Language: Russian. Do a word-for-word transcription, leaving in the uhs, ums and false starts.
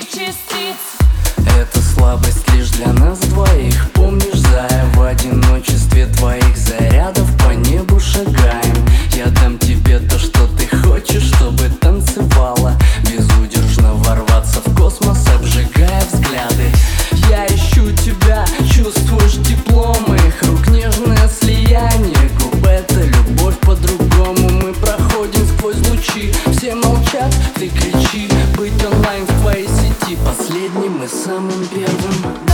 частиц. Это слабость лишь для нас двоих. Помнишь, зая, в одиночестве твоих зарядов по небу шагаем. Я дам тебе то, что ты хочешь, чтобы танцевала, безудержно ворваться в космос, обжигая взгляды. Я ищу тебя, чувствуешь тепло моих рук, нежное слияние губ. Это любовь по-другому, мы проходим сквозь лучи. Все молчат, ты кричи, быть онлайн в твоей сети последним и самым первым.